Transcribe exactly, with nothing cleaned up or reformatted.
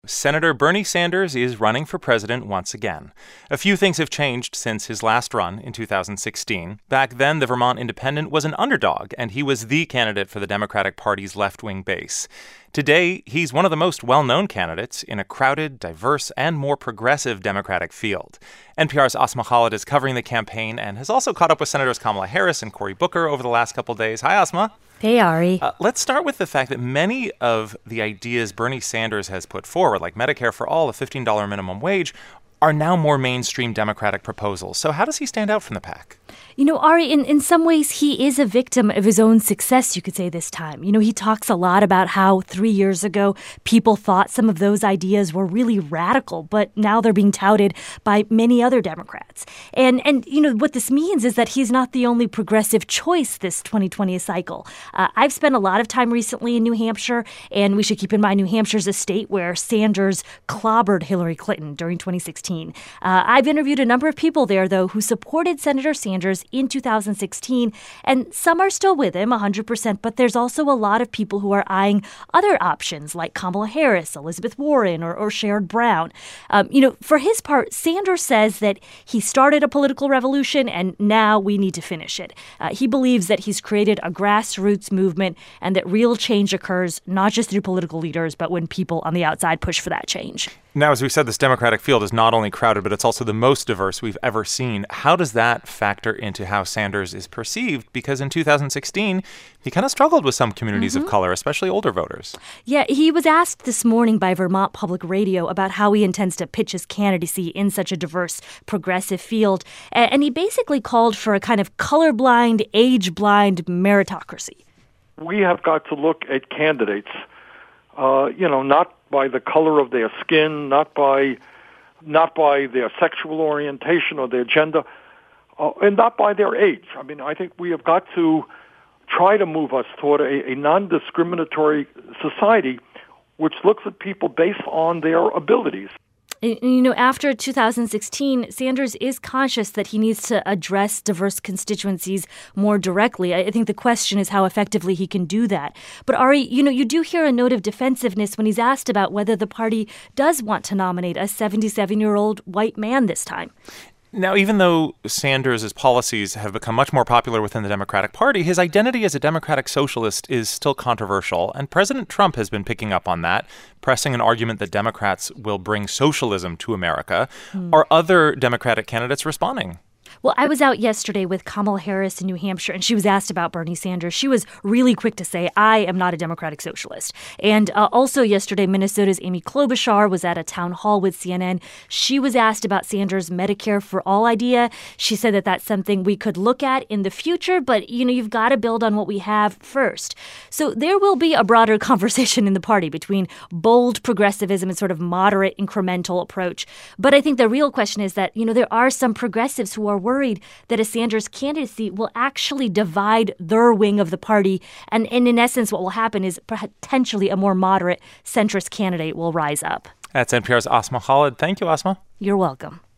Senator Bernie Sanders is running for president once again. A few things have changed since his last run in two thousand sixteen. Back then, the Vermont Independent was an underdog, and he was the candidate for the Democratic Party's left-wing base. Today, he's one of the most well-known candidates in a crowded, diverse, and more progressive Democratic field. N P R's Asma Khalid is covering the campaign and has also caught up with Senators Kamala Harris and Cory Booker over the last couple days. Hi, Asma. Hey, Ari. Uh, let's start with the fact that many of the ideas Bernie Sanders has put forward, like Medicare for All, a fifteen dollars minimum wage, are now more mainstream Democratic proposals. So how does he stand out from the pack? You know, Ari, in, in some ways, he is a victim of his own success, you could say, this time. You know, he talks a lot about how three years ago, people thought some of those ideas were really radical, but now they're being touted by many other Democrats. And, and you know, what this means is that he's not the only progressive choice this twenty twenty cycle. Uh, I've spent a lot of time recently in New Hampshire, and we should keep in mind New Hampshire's a state where Sanders clobbered Hillary Clinton during twenty sixteen. Uh, I've interviewed a number of people there, though, who supported Senator Sanders in two thousand sixteen, and some are still with him one hundred percent, but there's also a lot of people who are eyeing other options like Kamala Harris, Elizabeth Warren, or, or Sherrod Brown. Um, you know, for his part, Sanders says that he started a political revolution and now we need to finish it. Uh, he believes that he's created a grassroots movement and that real change occurs not just through political leaders, but when people on the outside push for that change. Now, as we said, this Democratic field is not only crowded, but it's also the most diverse we've ever seen. How does that factor into how Sanders is perceived? Because in two thousand sixteen, he kind of struggled with some communities mm-hmm. of color, especially older voters. Yeah, he was asked this morning by Vermont Public Radio about how he intends to pitch his candidacy in such a diverse, progressive field. And he basically called for a kind of colorblind, age-blind meritocracy. We have got to look at candidates, uh, you know, not by the color of their skin, not by not by their sexual orientation or their gender, uh, and not by their age. I mean, I think we have got to try to move us toward a, a non-discriminatory society which looks at people based on their abilities. You know, after two thousand sixteen, Sanders is conscious that he needs to address diverse constituencies more directly. I think the question is how effectively he can do that. But Ari, you know, you do hear a note of defensiveness when he's asked about whether the party does want to nominate a seventy-seven-year-old white man this time. Now, even though Sanders' policies have become much more popular within the Democratic Party, his identity as a democratic socialist is still controversial, and President Trump has been picking up on that, pressing an argument that Democrats will bring socialism to America. Mm. Are other Democratic candidates responding? Well, I was out yesterday with Kamala Harris in New Hampshire, and she was asked about Bernie Sanders. She was really quick to say, I am not a democratic socialist. And uh, also yesterday, Minnesota's Amy Klobuchar was at a town hall with C N N. She was asked about Sanders' Medicare for All idea. She said that that's something we could look at in the future, but, you know, you've got to build on what we have first. So there will be a broader conversation in the party between bold progressivism and sort of moderate incremental approach. But I think the real question is that, you know, there are some progressives who are worried that a Sanders candidacy will actually divide their wing of the party. And, and in essence, what will happen is potentially a more moderate centrist candidate will rise up. That's N P R's Asma Khalid. Thank you, Asma. You're welcome.